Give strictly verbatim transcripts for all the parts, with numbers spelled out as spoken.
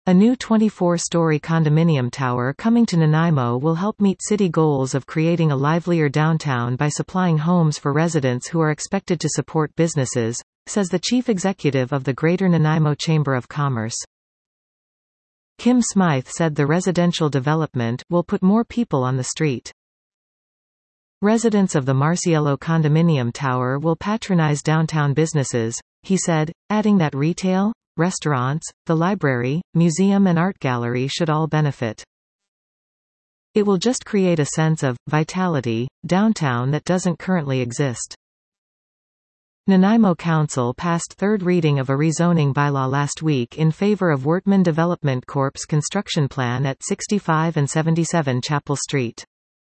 A new twenty-four story condominium tower coming to Nanaimo will help meet city goals of creating a livelier downtown by supplying homes for residents who are expected to support businesses, says the chief executive of the Greater Nanaimo Chamber of Commerce. Kim Smythe said the residential development will put more people on the street. Residents of the Marciello condominium tower will patronize downtown businesses, he said, adding that retail, restaurants, the library, museum and art gallery should all benefit. It will just create a sense of vitality downtown that doesn't currently exist. Nanaimo Council passed third reading of a rezoning bylaw last week in favor of Wortman Development Corp's construction plan at sixty-five and seventy-seven Chapel Street.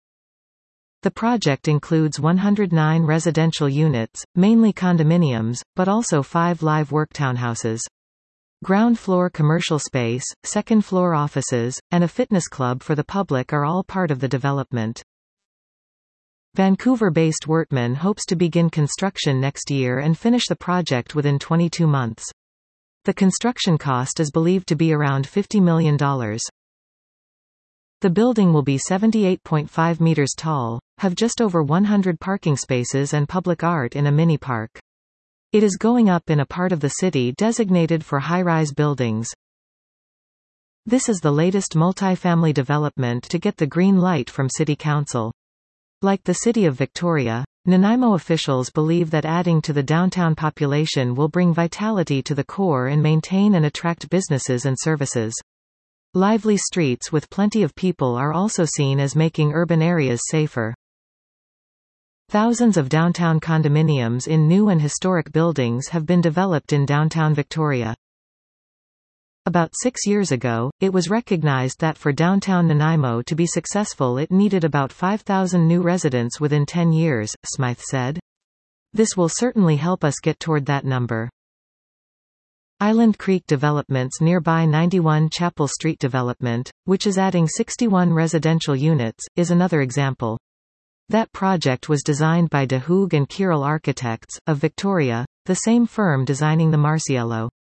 The project includes one hundred nine residential units, mainly condominiums, but also five live work townhouses. Ground floor commercial space, second floor offices, and a fitness club for the public are all part of the development. Vancouver-based Wortman hopes to begin construction next year and finish the project within twenty-two months. The construction cost is believed to be around fifty million dollars. The building will be seventy-eight point five meters tall, have just over one hundred parking spaces and public art in a mini park. It is going up in a part of the city designated for high-rise buildings. This is the latest multifamily development to get the green light from City Council. Like the City of Victoria, Nanaimo officials believe that adding to the downtown population will bring vitality to the core and maintain and attract businesses and services. Lively streets with plenty of people are also seen as making urban areas safer. Thousands of downtown condominiums in new and historic buildings have been developed in downtown Victoria. About six years ago, it was recognized that for downtown Nanaimo to be successful it needed about five thousand new residents within ten years, Smythe said. This will certainly help us get toward that number. Island Creek Development's nearby ninety-one Chapel Street development, which is adding sixty-one residential units, is another example. That project was designed by De Hoog and Kierall Architects, of Victoria, the same firm designing the Marciello.